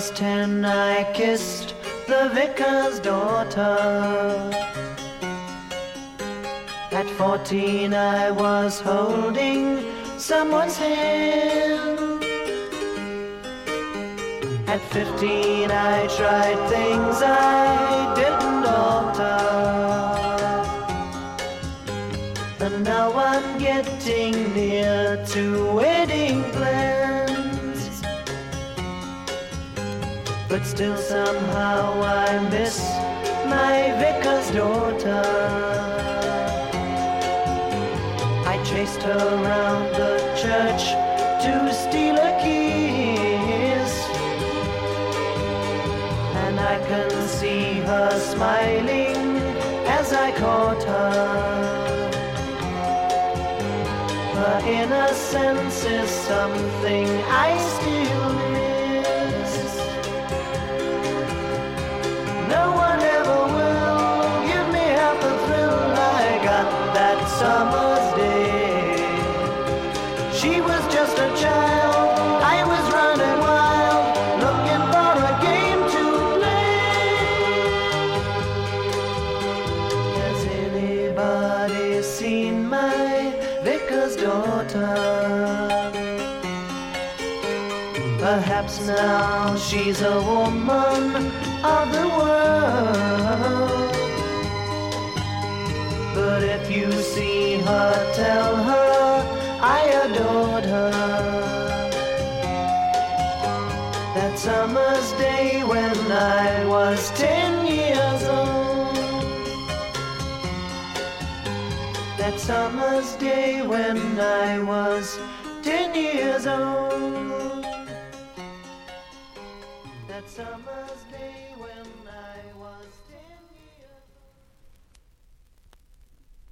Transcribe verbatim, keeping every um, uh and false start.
was ten, I kissed the vicar's daughter. At fourteen, I was holding someone's hand. At fifteen, I tried things I didn't alter. And now I'm getting near to wedding plans, but still somehow I miss my vicar's daughter. I chased her around the church to steal a kiss, and I can see her smiling as I caught her. Her innocence is something I still miss. No one ever will give me half the thrill I got that summer's day. She was just a child, I was running wild, looking for a game to play. Has anybody seen my vicar's daughter? Perhaps now she's a woman of the world, but if you see her, tell her I adored her. That summer's day when I was ten years old. That summer's day when I was ten years old.